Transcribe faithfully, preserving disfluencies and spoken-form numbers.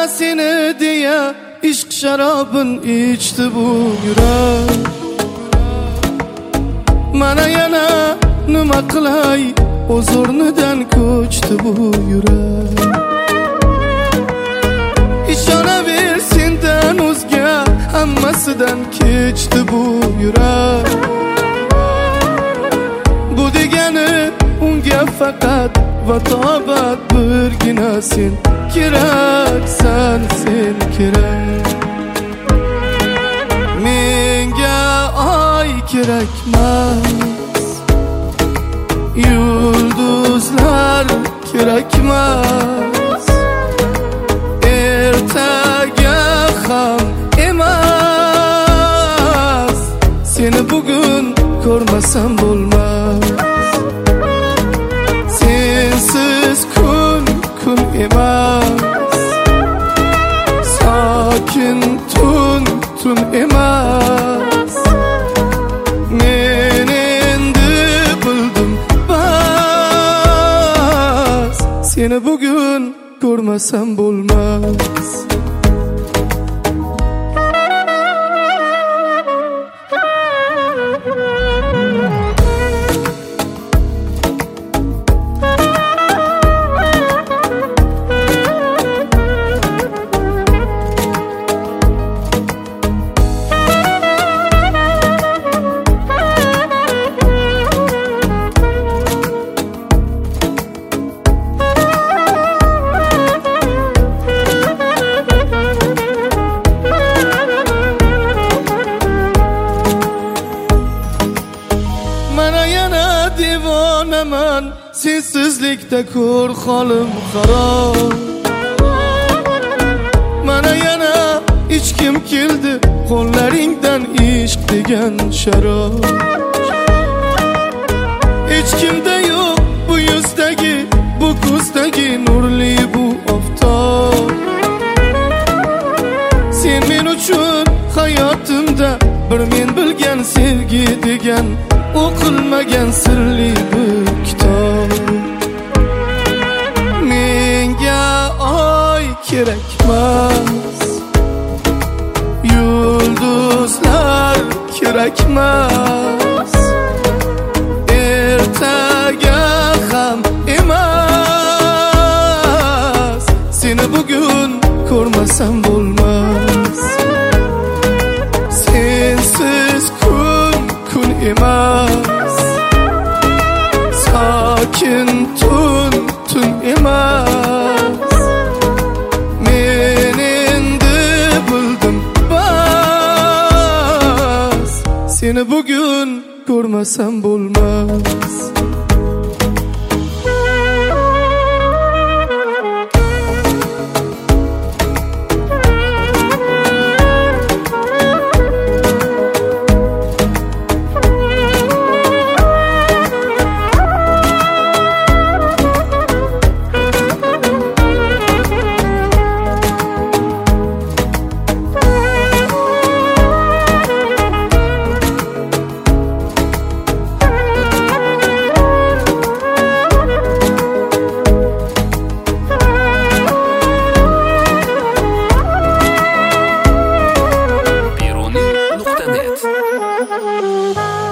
seni diye ishq sharobin ichdi bu yurak. Mana yana nima qilay, o'z o'rnidan ko'chdi bu yurak. Ishonaver, sendan o'zga hammasidan kechdi bu yurak. Bu degani unga faqat vatobat birgina sen keraksan, sen kerak. Menga oy kerakmas, yulduzlar kerakmas, ertaga ham emas. Seni bugun ko'rmasam bo'lmas. Sensiz kun kun emas, sokin tun tun emas. Men endi bildim bas, seni bugun ko'rmasam bo'lmas. Devonaman, sensizlikda ko'r holim xarob. Mana yana ichkim keldi qo'llaringdan ishq degan sharob. Hech kimda yo'q bu yuzdagi, bu ko'zdagi nurli bu oftob. Sen men uchun hayotimda bir men bilgan sevgi degan o'qilmagan sirli bir kitob. Menga oy kerakmas, yulduzlar kerakmas, ertaga ham emas. Seni bugun ko'rmasam bo'lmas. Sensiz kun kun emas, sokin tun tun emas. Men endi bildim bas, seni bugun ko'rmasam bo'lmas. Biruni nuqta net